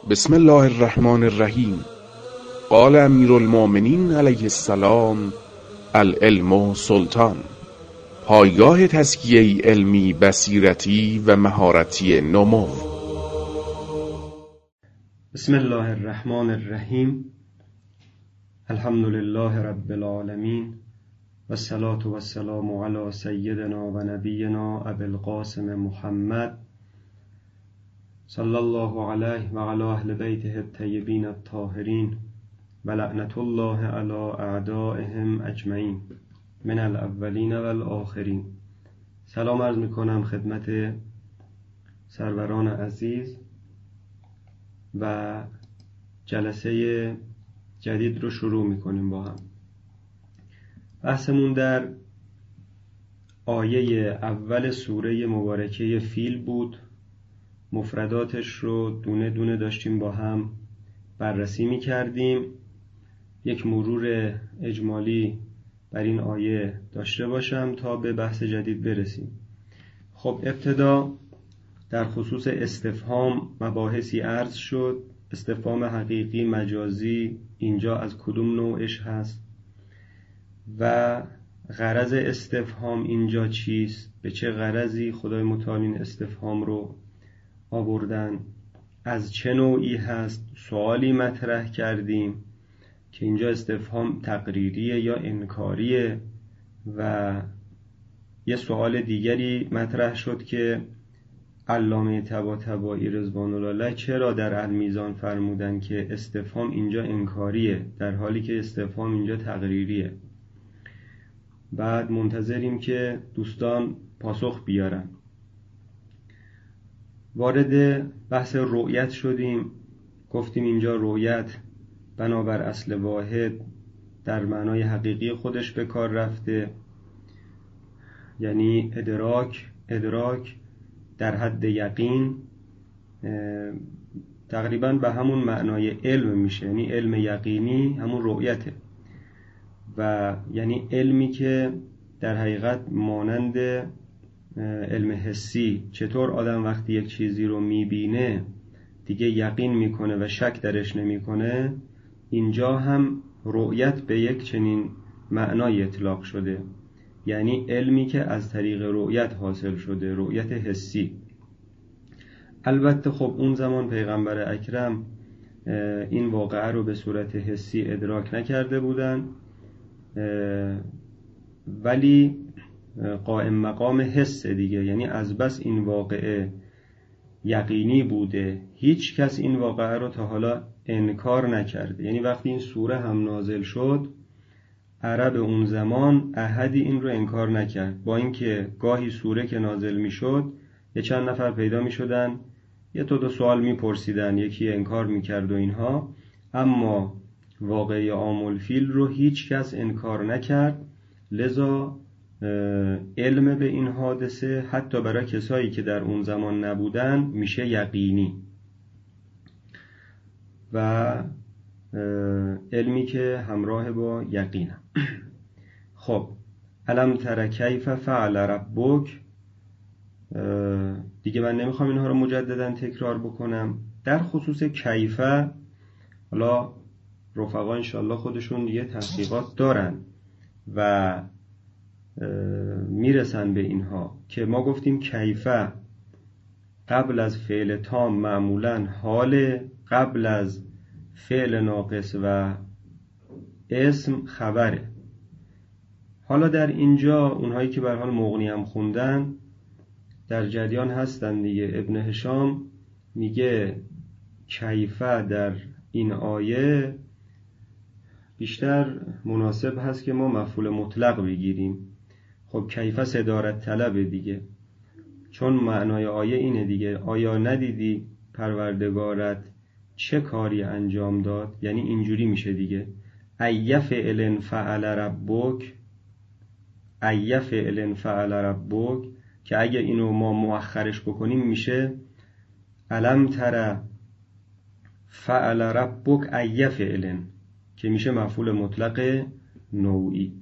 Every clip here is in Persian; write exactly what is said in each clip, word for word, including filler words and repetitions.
بسم الله الرحمن الرحیم. قال امیر المؤمنین علیه السلام: العلم سلطان. پایگاه تزکیه علمی، بصیرتی و مهارتی نمو. بسم الله الرحمن الرحیم. الحمد لله رب العالمین و الصلاة و السلام علی سیدنا و نبینا ابی القاسم محمد صلی الله علیه و علی اهل بیته الطیبین الطاهرین و لعنت الله علی اعدائهم اجمعین من الاولین و الاخرین. سلام عرض میکنم خدمت سروران عزیز و جلسه جدید رو شروع میکنیم با هم. بحثمون در آیه اول سوره مبارکه فیل بود. مفرداتش رو دونه دونه داشتیم با هم بررسی میکردیم. یک مرور اجمالی بر این آیه داشته باشم تا به بحث جدید برسیم. خب ابتدا در خصوص استفهام مباحثی عرض شد. استفهام حقیقی، مجازی، اینجا از کدوم نوعش هست و غرض استفهام اینجا چیست، به چه غرضی خدای متعال این استفهام رو آوردن، از چه نوعی هست. سوالی مطرح کردیم که اینجا استفهام تقریریه یا انکاریه و یه سوال دیگری مطرح شد که علامه طباطبایی رضوان الله علیه چرا در المیزان فرمودن که استفهام اینجا انکاریه در حالی که استفهام اینجا تقریریه. بعد منتظریم که دوستان پاسخ بیارن. وارد بحث رؤیت شدیم. گفتیم اینجا رؤیت بنابر اصل واحد در معنای حقیقی خودش به کار رفته، یعنی ادراک ادراک در حد یقین، تقریبا به همون معنای علم میشه، یعنی علم یقینی همون رؤیته و یعنی علمی که در حقیقت مانند علم حسی. چطور آدم وقتی یک چیزی رو میبینه دیگه یقین میکنه و شک درش نمیکنه، اینجا هم رؤیت به یک چنین معنای اطلاق شده، یعنی علمی که از طریق رؤیت حاصل شده، رؤیت حسی. البته خب اون زمان پیغمبر اکرم این واقعه رو به صورت حسی ادراک نکرده بودن، ولی قائم مقام حس دیگه، یعنی از بس این واقعه یقینی بوده هیچ کس این واقعه رو تا حالا انکار نکرده. یعنی وقتی این سوره هم نازل شد عرب اون زمان احدی این رو انکار نکرد، با اینکه گاهی سوره که نازل می شد یه چند نفر پیدا می شدن یه تو دو سوال می پرسیدن، یکی انکار می کرد و اینها، اما واقعه عام الفیل رو هیچ کس انکار نکرد. لذا علم به این حادثه حتی برای کسایی که در اون زمان نبودن میشه یقینی و علمی که همراه با یقینه. خب الم تر کیف فعل ربک، دیگه من نمیخوام اینها رو مجددا تکرار بکنم. در خصوص کیف حالا رفقا انشالله خودشون یه تحقیقات دارن و میرسن به اینها که ما گفتیم کیفه قبل از فعل تام معمولا حال، قبل از فعل ناقص و اسم خبره. حالا در اینجا اونهایی که به هر حال مغنی هم خوندن در جریان هستن دیگه. ابن هشام میگه کیفه در این آیه بیشتر مناسب هست که ما مفعول مطلق بگیریم. خب کیفه صدارت طلبه دیگه، چون معنای آیه اینه دیگه. آیا ندیدی پروردگارت چه کاری انجام داد؟ یعنی اینجوری میشه دیگه. ای فعل فعل ربک، ای فعل فعل ربک، که اگه اینو ما مؤخرش بکنیم میشه الم تر فعل ربک ای فعل، که میشه مفعول مطلق نوعی.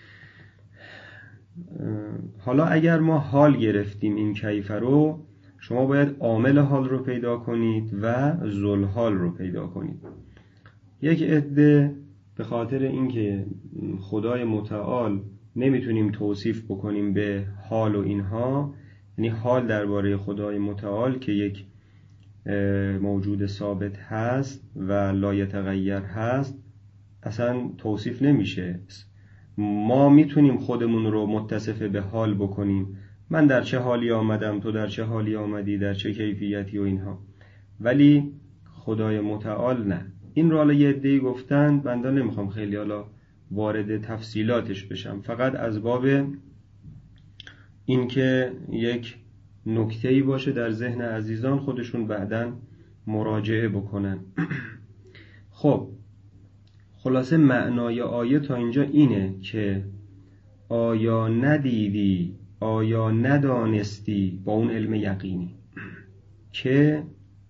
حالا اگر ما حال گرفتیم این کیفه رو، شما باید عامل حال رو پیدا کنید و ذوالحال رو پیدا کنید. یک عده به خاطر اینکه خدای متعال نمیتونیم توصیف بکنیم به حال و اینها، یعنی حال درباره خدای متعال که یک موجود ثابت هست و لا یتغیر هست اصلا توصیف نمیشه. ما میتونیم خودمون رو متصف به حال بکنیم، من در چه حالی آمدم، تو در چه حالی آمدی، در چه کیفیتی و اینها، ولی خدای متعال نه. این رو حالا یه عده‌ای گفتن، بنده نمیخوام خیلی حالا وارد تفصیلاتش بشم، فقط از باب اینکه یک نکته‌ای باشه در ذهن عزیزان خودشون بعداً مراجعه بکنن. خب خلاصه معنای آیه تا اینجا اینه که آیا ندیدی، آیا ندانستی، با اون علم یقینی که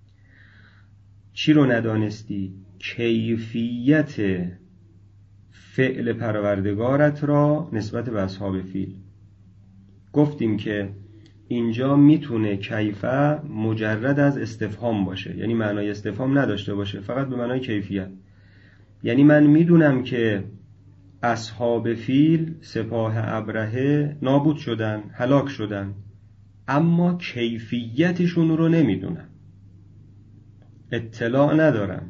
چی رو ندانستی؟ کیفیت فعل پروردگارت را نسبت به اصحاب فیل. گفتیم که اینجا میتونه کیفه مجرد از استفهام باشه، یعنی معنای استفهام نداشته باشه، فقط به معنای کیفیت. یعنی من میدونم که اصحاب فیل، سپاه ابرهه نابود شدن، هلاک شدن، اما کیفیتشون رو نمیدونم، اطلاع ندارم.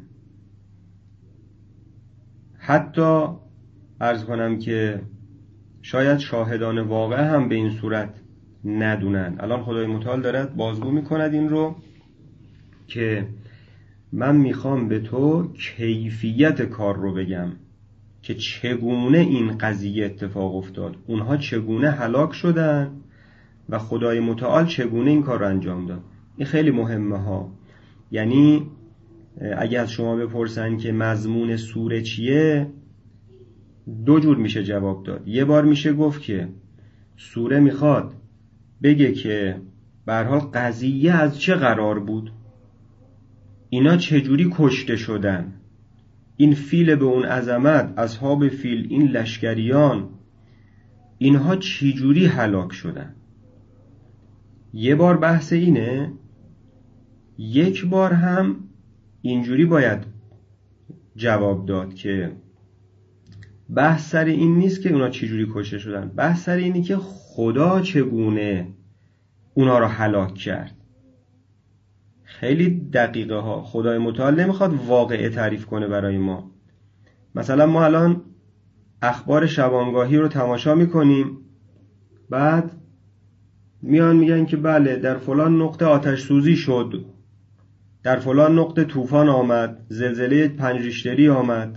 حتی عرض کنم که شاید شاهدان واقع هم به این صورت ندونن. الان خدای متعال دارد بازگو میکند این رو که من میخوام به تو کیفیت کار رو بگم که چگونه این قضیه اتفاق افتاد، اونها چگونه هلاک شدن و خدای متعال چگونه این کار رو انجام داد. این خیلی مهمه ها. یعنی اگه از شما بپرسن که مضمون سوره چیه، دو جور میشه جواب داد. یه بار میشه گفت که سوره میخواد بگه که به هر حال قضیه از چه قرار بود، اینا چجوری کشته شدن، این فیل به اون عظمت، اصحاب فیل، این لشکریان، اینها چجوری هلاک شدن. یه بار بحث اینه. یک بار هم اینجوری باید جواب داد که بحث سر این نیست که اونا چجوری کشته شدن، بحث سر اینی که خدا چگونه اونا رو هلاک کرد. خیلی دقیقه ها. خدای متعال نمیخواد واقعه تعریف کنه برای ما. مثلا ما الان اخبار شبانگاهی رو تماشا میکنیم، بعد میان میگن که بله در فلان نقطه آتش سوزی شد، در فلان نقطه طوفان آمد، زلزله پنج ریشتری آمد.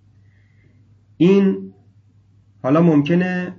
این حالا ممکنه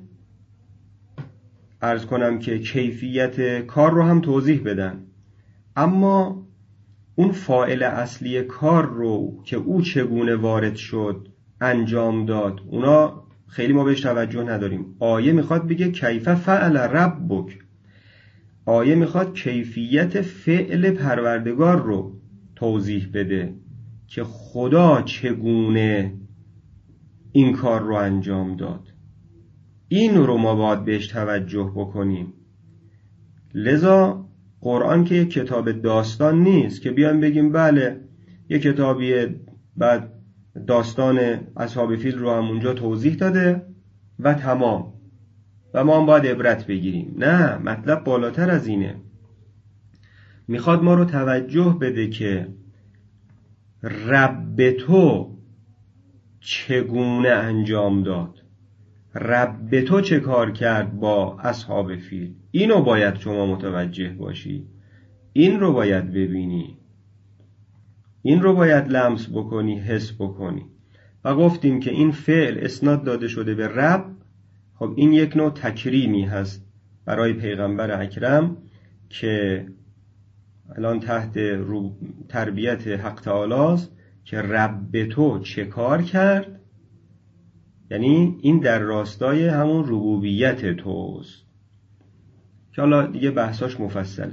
عرض کنم که کیفیت کار رو هم توضیح بدن، اما اون فاعل اصلی کار رو که او چگونه وارد شد، انجام داد، اونا خیلی ما بهش توجه نداریم. آیه میخواد بگه کیف فعل ربک. آیه میخواد کیفیت فعل پروردگار رو توضیح بده که خدا چگونه این کار رو انجام داد. این رو ما باید بهش توجه بکنیم. لذا قرآن که یک کتاب داستان نیست که بیان بگیم بله یک کتابیه بعد داستان اصحاب فیل رو هم اونجا توضیح داده و تمام و ما هم باید عبرت بگیریم. نه، مطلب بالاتر از اینه. میخواد ما رو توجه بده که رب تو چگونه انجام داد، رب تو چه کار کرد با اصحاب فیل. اینو باید شما متوجه باشی، این رو باید ببینی، این رو باید لمس بکنی، حس بکنی. و گفتیم که این فعل اسناد داده شده به رب. خب این یک نوع تکریمی هست برای پیغمبر اکرم که الان تحت تربیت حق تعالی است که رب تو چه کار کرد، یعنی این در راستای همون ربوبیت توست که حالا دیگه بحثاش مفصله.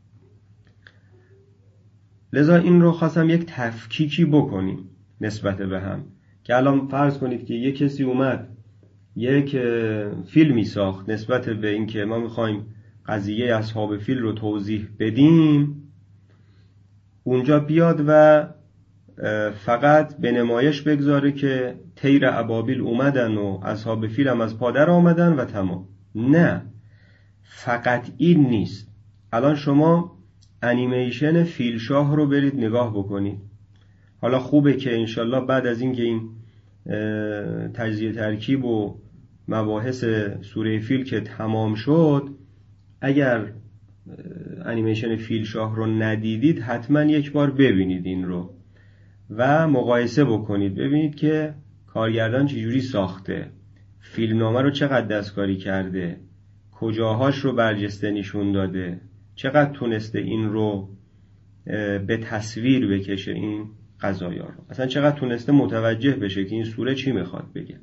لذا این رو خواستم یک تفکیکی بکنیم نسبت به هم، که الان فرض کنید که یک کسی اومد یک فیلمی ساخت نسبت به این که ما میخوایم قضیه اصحاب فیل رو توضیح بدیم، اونجا بیاد و فقط به نمایش بگذاره که طیر ابابیل اومدن و اصحاب فیل هم از پادر آمدن و تمام. نه، فقط این نیست. الان شما انیمیشن فیل شاه رو برید نگاه بکنید. حالا خوبه که انشالله بعد از اینکه این تجزیه ترکیب و مباحث سوره فیل که تمام شد، اگر انیمیشن فیل شاه رو ندیدید حتما یک بار ببینید این رو و مقایسه بکنید، ببینید که کارگردان چجوری ساخته، فیلمنامه رو چقدر دستکاری کرده، کجاهاش رو برجسته نشون داده، چقدر تونسته این رو به تصویر بکشه این قضایا رو، اصلا چقدر تونسته متوجه بشه که این سوره چی میخواد بگه.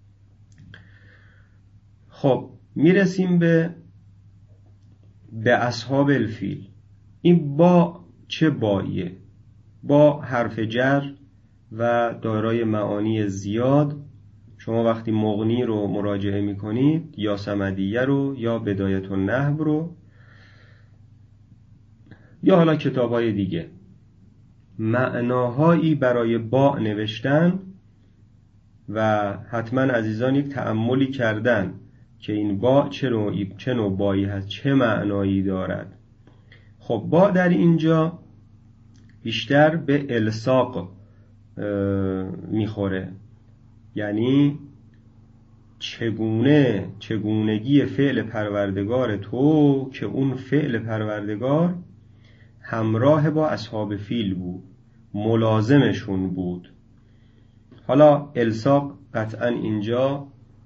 خب میرسیم به به اصحاب الفیل. این با چه باییه؟ با حرف جر و دارای معانی زیاد. شما وقتی مغنی رو مراجعه میکنید یا صمدیه رو یا بدایت النحو رو یا حالا کتاب‌های دیگه، معناهایی برای با نوشتن و حتما عزیزان یک تأملی کردن که این با چه نوعی چه نوع بایی هست، چه معنایی دارد. خب با در اینجا بیشتر به الصاق میخوره، یعنی چگونه چگونگی فعل پروردگار تو که اون فعل پروردگار همراه با اصحاب فیل بود، ملازمشون بود. حالا الصاق قطعا اینجا،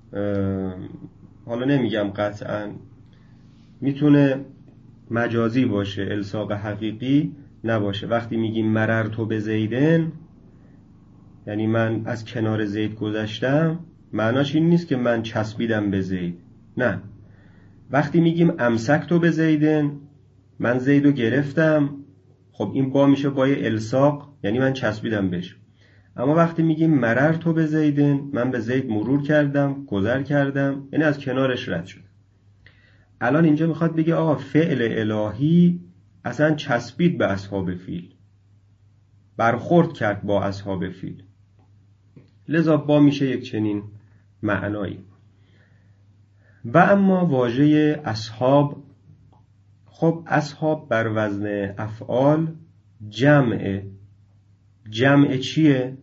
حالا نمیگم قطعا، میتونه مجازی باشه، الصاق حقیقی نباشه. وقتی میگیم مررتو به زیدن، یعنی من از کنار زید گذشتم، معناش این نیست که من چسبیدم به زید. نه، وقتی میگیم امسکتو به زیدن، من زیدو گرفتم، خب این با میشه بای الصاق، یعنی من چسبیدم بهش. اما وقتی میگیم مررتو به زیدن، من به زید مرور کردم، گذر کردم، یعنی از کنارش رد شدم. الان اینجا میخواد بگه آقا فعل الهی اصلا چسبید به اصحاب فیل، برخورد کرد با اصحاب فیل، لذا با میشه یک چنین معنایی. و اما واژه اصحاب، خب اصحاب بر وزن افعال جمعه. جمع چیه؟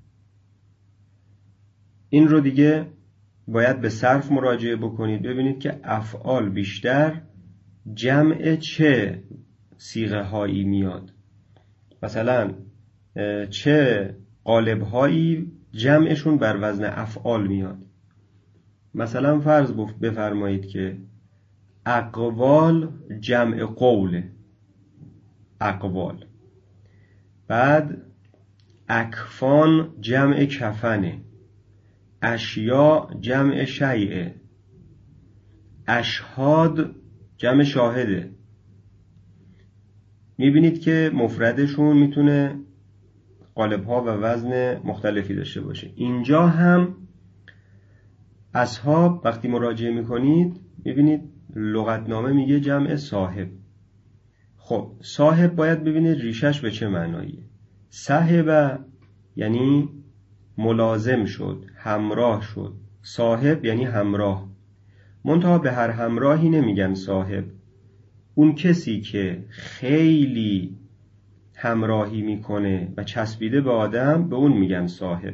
این رو دیگه باید به صرف مراجعه بکنید، ببینید که افعال بیشتر جمع چه صیغه هایی میاد، مثلا چه قالب هایی جمعشون بر وزن افعال میاد. مثلا فرض بفرمایید که اقوال جمع قول، اقوال. بعد اکفان جمع کفنه، اشیا جمع شیعه، اشهاد جمع شاهده. میبینید که مفردشون میتونه قالب‌ها و وزن مختلفی داشته باشه. اینجا هم اصحاب وقتی مراجعه میکنید میبینید لغتنامه میگه جمع صاحب. خب صاحب باید ببینید ریشش به چه معناییه. صاحب یعنی ملازم شد، همراه شد. صاحب یعنی همراه. منتها به هر همراهی نمیگن صاحب. اون کسی که خیلی همراهی میکنه و چسبیده به آدم، به اون میگن صاحب.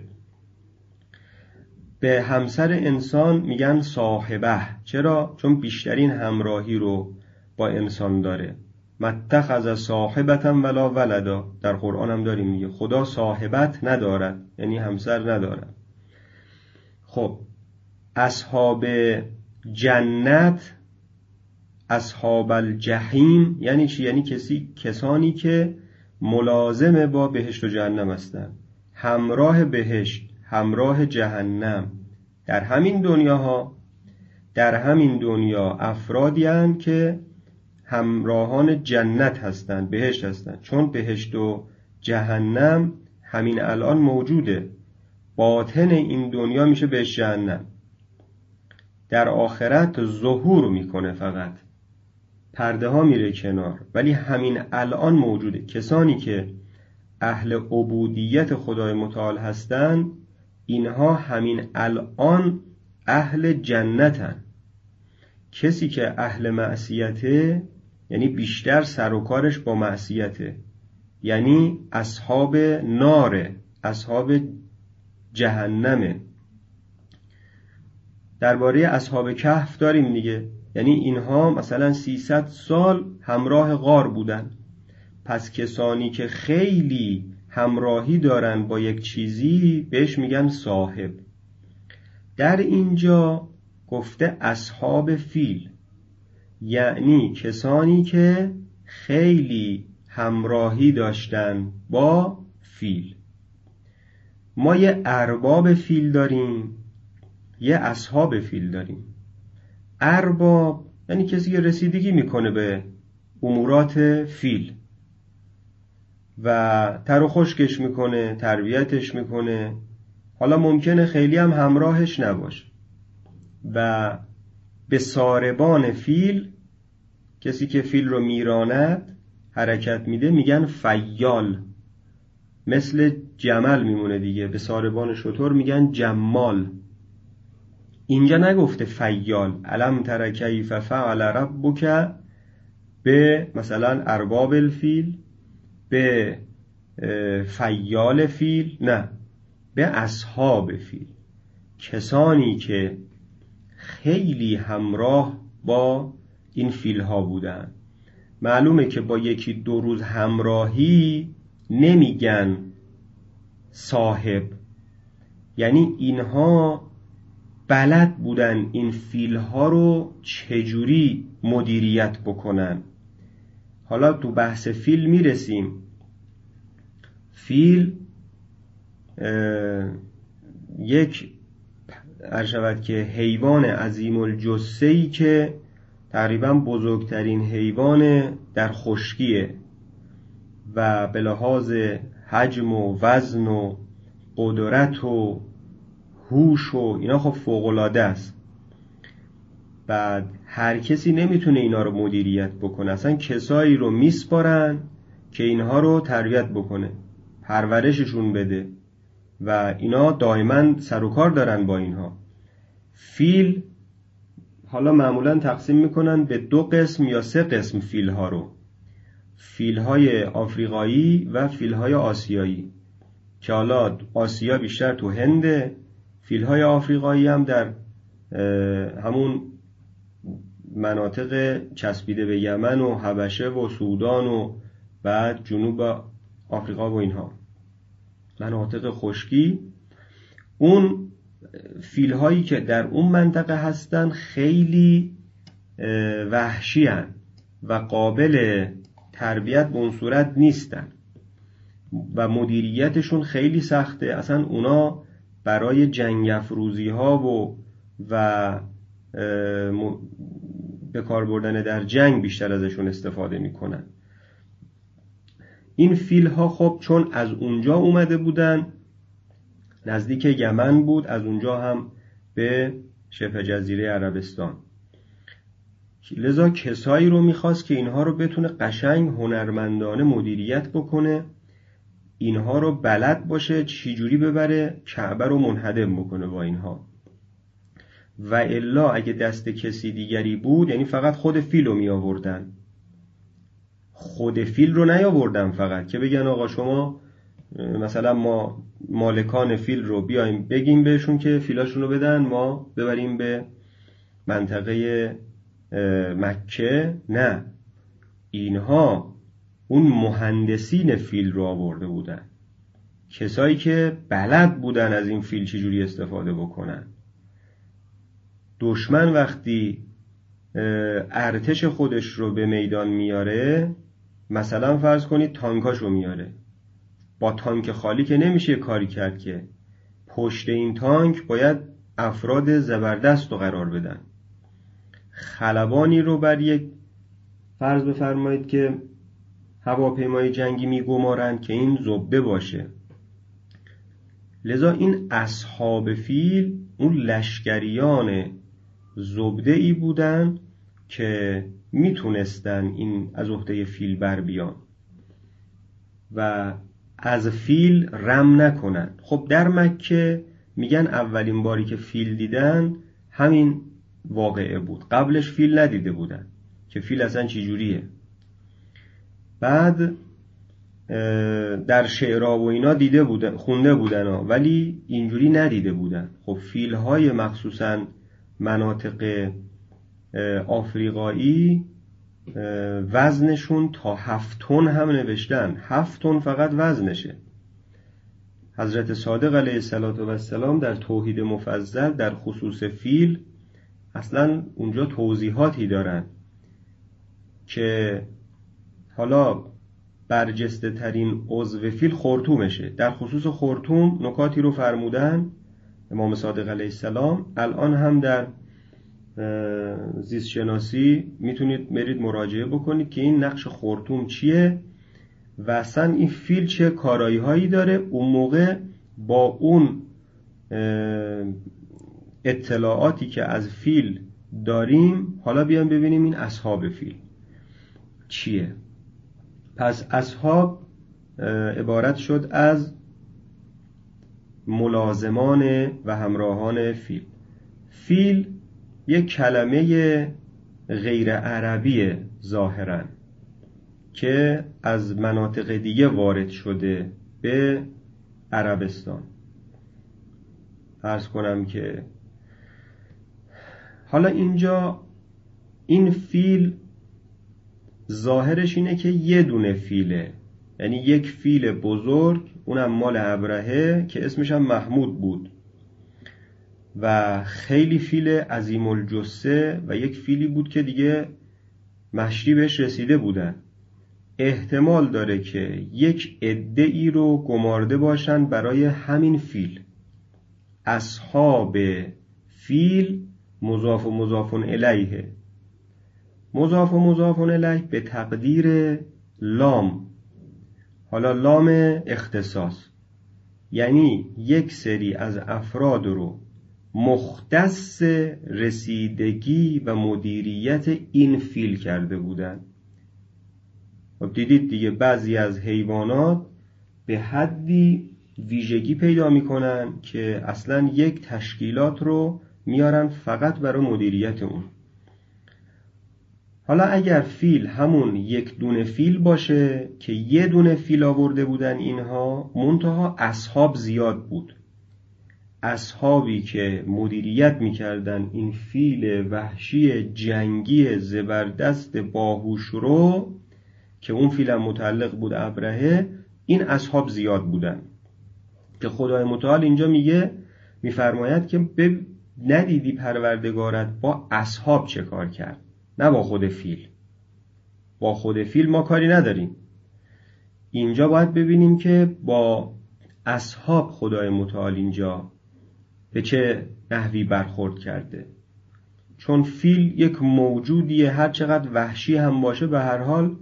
به همسر انسان میگن صاحبه. چرا؟ چون بیشترین همراهی رو با انسان داره. متخذ صاحبتا ولا ولدا، در قرآن هم داریم میگه خدا صاحبت ندارد، یعنی همسر ندارد. خب اصحاب جنت، اصحاب الجحیم یعنی چی؟ یعنی کسی کسانی که ملازم با بهشت و جهنم هستند، همراه بهشت، همراه جهنم. در همین دنیاها، در همین دنیا افرادی هستند که همراهان جنت هستند، بهشت هستند. چون بهشت و جهنم همین الان موجوده، باطن این دنیا میشه بهشت جهنم، در آخرت ظهور میکنه فقط. پرده ها میره کنار، ولی همین الان موجوده. کسانی که اهل عبودیت خدای متعال هستن، اینها همین الان اهل جنتن. کسی که اهل معصیته یعنی بیشتر سر و کارش با معصیته، یعنی اصحاب ناره، اصحاب جهنمه. درباره اصحاب کهف داریم دیگه، یعنی اینها مثلا سیصد سال همراه غار بودن. پس کسانی که خیلی همراهی دارن با یک چیزی بهش میگن صاحب. در اینجا گفته اصحاب فیل، یعنی کسانی که خیلی همراهی داشتن با فیل. ما یه ارباب فیل داریم، یه اصحاب فیل داریم. ارباب یعنی کسی که رسیدگی میکنه به امورات فیل و تر و خشکش میکنه، تربیتش میکنه، حالا ممکنه خیلی هم همراهش نباشه. و به ساربان فیل، کسی که فیل رو میراند، حرکت میده، میگن فیال. مثل جمل میمونه دیگه، به ساربان شتر میگن جمال. اینجا نگفته فیال. الم تر کیف فعل ربک به مثلا ارباب الفیل، به فیال فیل، نه، به اصحاب فیل، کسانی که خیلی همراه با این فیل ها بودن. معلومه که با یکی دو روز همراهی نمیگن صاحب، یعنی اینها بلد بودن این فیل ها رو چجوری مدیریت بکنن. حالا تو بحث فیل میرسیم. فیل یک عرشبت که حیوان عظیم الجثه‌ای که تقریبا بزرگترین حیوان در خشکیه و به لحاظ حجم و وزن و قدرت و هوش و اینا خب فوق‌العاده است. بعد هر کسی نمیتونه اینا رو مدیریت بکنه، اصلا کسایی رو میسپارن که اینها رو تربیت بکنه، پرورششون بده و اینا دائما سر و کار دارن با اینها. فیل حالا معمولا تقسیم میکنن به دو قسم یا سه قسم فیل ها رو، فیل های آفریقایی و فیل های آسیایی، که حالا آسیا بیشتر تو هنده، فیل های آفریقایی هم در همون مناطق چسبیده به یمن و حبشه و سودان و بعد جنوب آفریقا و اینها مناطق خشکی. اون فیل هایی که در اون منطقه هستن خیلی وحشی هن و قابل تربیت به اون صورت نیستن و مدیریتشون خیلی سخته. اصلا اونا برای جنگ افروزی ها و و به کار بردن در جنگ بیشتر ازشون استفاده میکنن. این فیل ها خب چون از اونجا اومده بودن، نزدیک یمن بود، از اونجا هم به شبه جزیره عربستان، لذا کسایی رو میخواست که اینها رو بتونه قشنگ هنرمندانه مدیریت بکنه، اینها رو بلد باشه چجوری ببره کعبه رو منهدم بکنه با اینها. و الا اگه دست کسی دیگری بود، یعنی فقط خود فیل رو می آوردن، خود فیل رو نیاوردن فقط که بگن آقا شما مثلا ما مالکان فیل رو بیایم بگیم بهشون که فیلاشون رو بدن ما ببریم به منطقه مکه. نه، اینها اون مهندسین فیل رو آورده بودن، کسایی که بلد بودن از این فیل چجوری استفاده بکنن. دشمن وقتی ارتش خودش رو به میدان میاره، مثلا فرض کنید تانکاش رو میاره، با تانک خالی که نمیشه کاری کرد، که پشت این تانک باید افراد زبردست رو قرار بدن. خلبانی رو بر یک فرض بفرمایید که هواپیمای جنگی میگمارند که این زبده باشه. لذا این اصحاب فیل اون لشکریان زبده ای بودن که میتونستن این از عهده فیل بر بیان و از فیل رم نکنن. خب در مکه میگن اولین باری که فیل دیدن همین واقعه بود، قبلش فیل ندیده بودن که فیل اصلا چی جوریه. بعد در شعرها و اینا دیده بودن، خونده بودن ها، ولی اینجوری ندیده بودن. خب فیل های مخصوصا مناطق آفریقایی وزنشون تا هفت تن هم نوشتن، هفت تن فقط وزنشه. حضرت صادق علیه السلام در توحید مفضل در خصوص فیل اصلا اونجا توضیحاتی دارن که حالا برجسته ترین عضو فیل خرطومشه. در خصوص خرطوم نکاتی رو فرمودن امام صادق علیه السلام. الان هم در زیست شناسی میتونید برید مراجعه بکنید که این نقش خرطوم چیه و اصلا این فیل چه کارایی هایی داره. اون موقع با اون اطلاعاتی که از فیل داریم حالا بیان ببینیم این اصحاب فیل چیه. پس اصحاب عبارت شد از ملازمان و همراهان فیل. فیل یک کلمه غیر عربی ظاهراً که از مناطق دیگه وارد شده به عربستان. عرض کنم که حالا اینجا این فیل ظاهرش اینه که یه دونه فیله، یعنی یک فیل بزرگ، اونم مال ابرهه که اسمش هم محمود بود و خیلی فیل عظیم الجثه و یک فیلی بود که دیگه مشتی بهش رسیده بودن. احتمال داره که یک عده ای رو گمارده باشن برای همین فیل. اصحاب فیل مضاف و مضاف الیه، مضاف و مضاف الیه به تقدیر لام، حالا لام اختصاص، یعنی یک سری از افراد رو مختص رسیدگی و مدیریت این فیل کرده بودن. خب دیدید دیگه بعضی از حیوانات به حدی ویژگی پیدا میکنن که اصلا یک تشکیلات رو میارن فقط برای مدیریت اون. حالا اگر فیل همون یک دونه فیل باشه که یه دونه فیل آورده بودن اینها، منتها اصحاب زیاد بود، اصحابی که مدیریت میکردن این فیل وحشی جنگی زبردست باهوش رو که اون فیل هم متعلق بود ابرهه، این اصحاب زیاد بودن که خدای متعال اینجا میگه میفرماید که ندیدی پروردگارت با اصحاب چه کار کرد، نه با خود فیل. با خود فیل ما کاری نداریم، اینجا باید ببینیم که با اصحاب خدای متعال اینجا به چه نحوی برخورد کرده. چون فیل یک موجودیه هر چقدر وحشی هم باشه به هر حال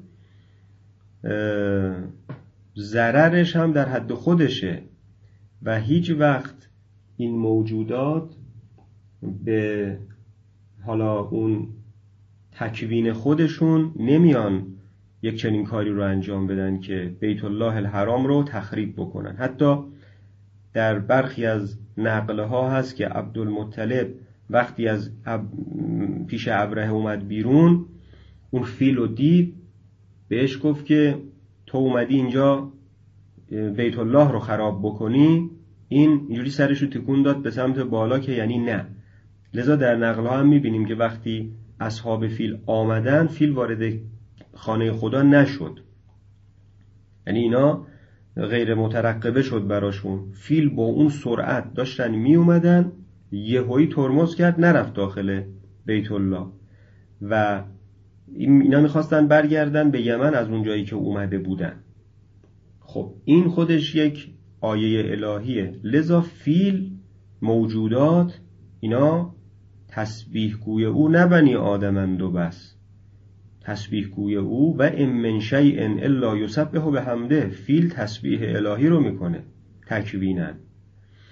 ضررش هم در حد خودشه و هیچ وقت این موجودات به حالا اون تکوین خودشون نمیان یک چنین کاری رو انجام بدن که بیت الله الحرام رو تخریب بکنن. حتی در برخی از نقله ها هست که عبدالمطلب وقتی از پیش ابرهه اومد بیرون، اون فیل رو دید، بهش گفت که تو اومدی اینجا بیت الله رو خراب بکنی. این اینجوری سرش رو تکون داد به سمت بالا که یعنی نه. لذا در نقل ها هم میبینیم که وقتی اصحاب فیل آمدن، فیل وارد خانه خدا نشد، یعنی اینا غیر مترقبه شد براشون. فیل با اون سرعت داشتن می اومدن، یهویی ترمز کرد نرفت داخل بیت الله و اینا میخواستن برگردن به یمن از اون جایی که اومده بودن. خب این خودش یک آیه الهیه. لذا فیل موجودات اینا تسبیح گوی او نه بنی آدمند و بس، تسبیح گوی او و ام من شیء الا یسبح بحمده. فیل تسبیح الهی رو میکنه تکویناً،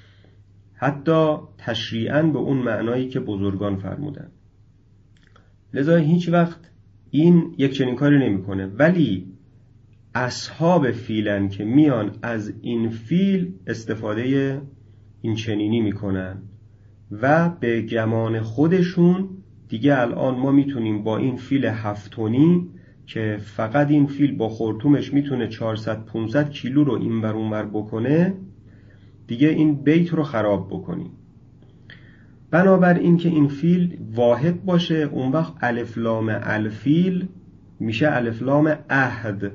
حتی تشریعاً به اون معنایی که بزرگان فرمودن. لذا هیچ وقت این یک چنین کاری نمیکنه. ولی اصحاب فیلن که میان از این فیل استفاده این چنینی میکنن و به گمان خودشون دیگه الان ما میتونیم با این فیل هفتونی که فقط این فیل با خرطومش میتونه چهارصد پانصد کیلو رو این ور اون ور بکنه، دیگه این بیت رو خراب بکنیم. بنابراین که این فیل واحد باشه، اون وقت الف لام الفیل میشه الف لام عهد.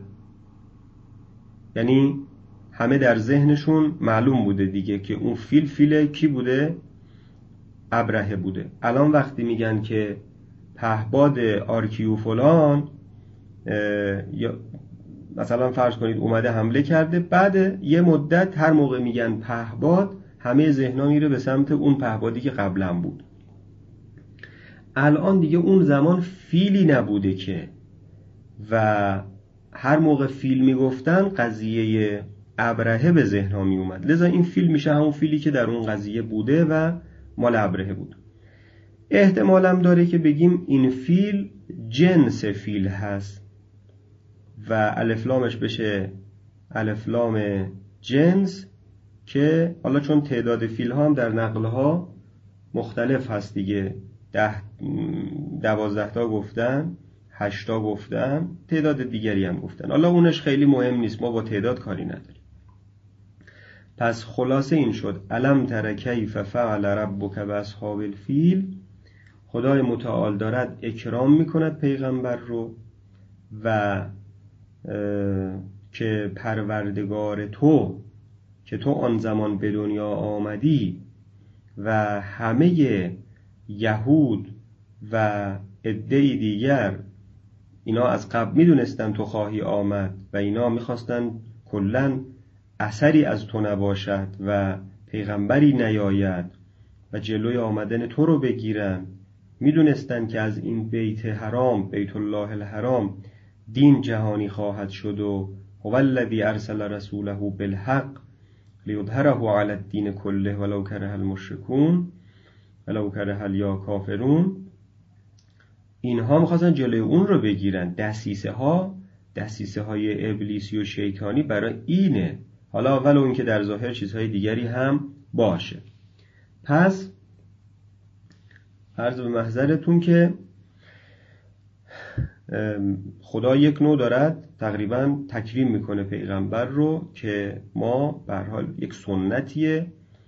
یعنی همه در ذهنشون معلوم بوده دیگه که اون فیل فیل کی بوده؟ ابرهه بوده. الان وقتی میگن که پهباد آرکیو فلان، یا مثلا فرض کنید اومده حمله کرده، بعد یه مدت هر موقع میگن پهباد همه ذهنا میره به سمت اون پهبادی که قبلا بود. الان دیگه اون زمان فیلی نبوده که، و هر موقع فیل میگفتن قضیه ابرهه به ذهنها می اومد. لذا این فیل میشه همون فیلی که در اون قضیه بوده و مال ابرهه بود. احتمالم داره که بگیم این فیل جنس فیل هست و الف لامش بشه الف لام جنس، که حالا چون تعداد فیل ها هم در نقل ها مختلف هست دیگه، ده دوازده تا گفتن، هشتا گفتن، تعداد دیگری هم گفتن، حالا اونش خیلی مهم نیست، ما با تعداد کاری نداریم. پس خلاصه این شد الم تر کیف فعل ربک باصحاب الفیل. خدای متعال دارد اکرام میکند پیغمبر رو و که پروردگار تو که تو آن زمان به دنیا آمدی و همه یهود و عده‌ای دیگر اینا از قبل میدونستن تو خواهی آمد و اینا میخواستن کلن اثری از تو نباشد و پیغمبری نیاید و جلوی آمدن تو رو بگیرن. میدونستن که از این بیت حرام، بیت الله الحرام، دین جهانی خواهد شد و هو الذی ارسل رسوله بالحق لیظهره علی الدین کله ولو کره المشرکون ولو کره الکافرون. اینها میخواستن جلوی اون رو بگیرن. دسیسه ها دسیسه های ابلیسی و شیطانی برای اینه، حالا ولو این که در ظاهر چیزهای دیگری هم باشه. پس عرض به محضرتون که خدا یک نوع دارد تقریبا تکریم میکنه پیغمبر رو که ما به هر حال یک سنتیه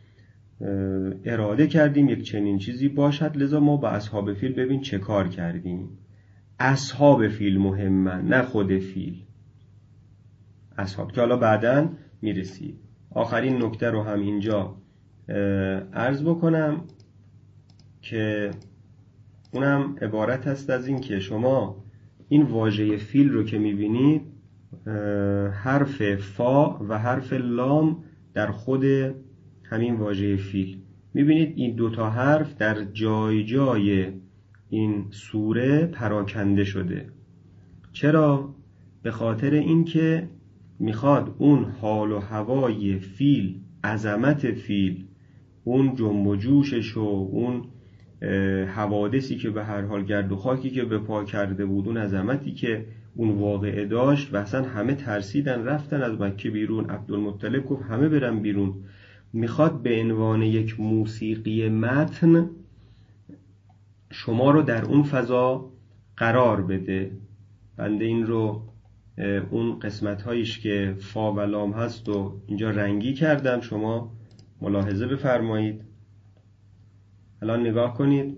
اراده کردیم یک چنین چیزی باشد، لذا ما با اصحاب فیل ببین چه کار کردیم. اصحاب فیل مهمن، نه خود فیل. اصحاب که حالا بعداً میرسید. آخرین نکته رو هم اینجا عرض بکنم که اونم عبارت هست از این که شما این واژه فیل رو که میبینید، حرف فا و حرف لام در خود همین واژه فیل میبینید این دوتا حرف در جای جای این سوره پراکنده شده. چرا؟ به خاطر اینکه میخواد اون حال و هوای فیل، عظمت فیل، اون جنب و جوشش و اون حوادثی که به هر حال گرد و خاکی که به پا کرده بود، اون عظمتی که اون واقعه داشت و اصلا همه ترسیدن رفتن از مکه بیرون. عبدالمطلب گفت همه برن بیرون. میخواد به عنوان یک موسیقی متن شما رو در اون فضا قرار بده. بنده این رو اون قسمت هایش که فا و لام هست و اینجا رنگی کردم، شما ملاحظه بفرمایید. الان نگاه کنید،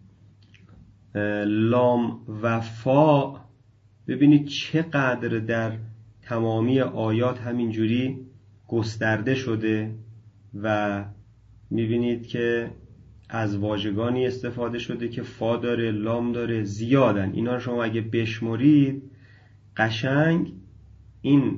لام و فا ببینید چقدر در تمامی آیات همینجوری گسترده شده و میبینید که از واژگانی استفاده شده که فا داره، لام داره، زیادن. اینا رو شما اگه بشمرید قشنگ این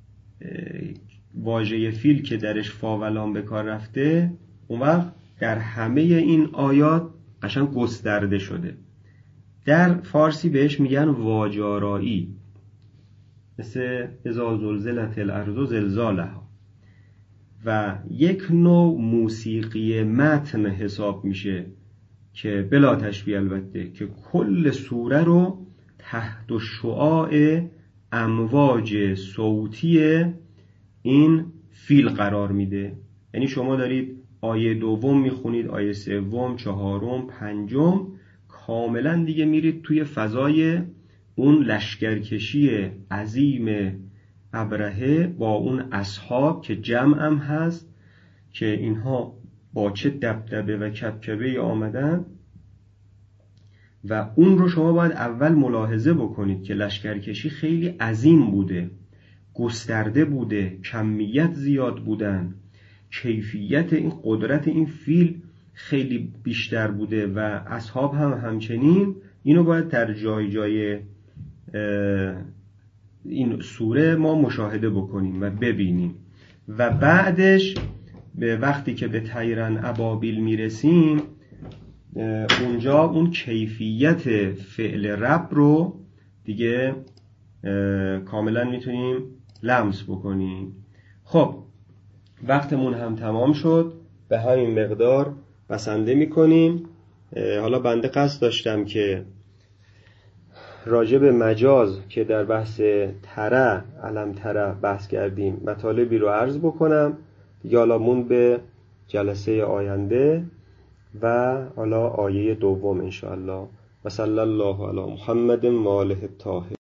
واژه فیل که درش فا و لام به کار رفته اون وقت در همه این آیات قشنگ گسترده شده. در فارسی بهش میگن واجارایی، مثل اذا زلزلت الارض زلزالها، و یک نوع موسیقی متن حساب میشه. که بلا تشبیه البته که کل سوره رو تحت شعاع امواج صوتی این فیل قرار میده. یعنی شما دارید آیه دوم میخونید، آیه سوم، چهارم، پنجم، کاملا دیگه میرید توی فضای اون لشکرکشی عظیم ابرهه با اون اصحاب که جمع هم هست که اینها با چه دبدبه و کبکبه آمدن و اون رو شما باید اول ملاحظه بکنید که لشکرکشی خیلی عظیم بوده، گسترده بوده، کمیت زیاد بودن، کیفیت این قدرت این فیل خیلی بیشتر بوده و اصحاب هم همچنین. اینو باید در جای جای این سوره ما مشاهده بکنیم و ببینیم و بعدش به وقتی که به طیرن ابابیل میرسیم اونجا اون کیفیت فعل رب رو دیگه کاملا میتونیم لمس بکنیم. خب وقتمون هم تمام شد، به همین مقدار بسنده میکنیم. حالا بنده قصد داشتم که راجع به مجاز که در بحث تره علم تره بحث کردیم مطالبی رو عرض بکنم دیگه، حالا مون به جلسه آینده و حالا آیه دوم انشاءالله. و صلی الله علی محمد و آله الطاهرین.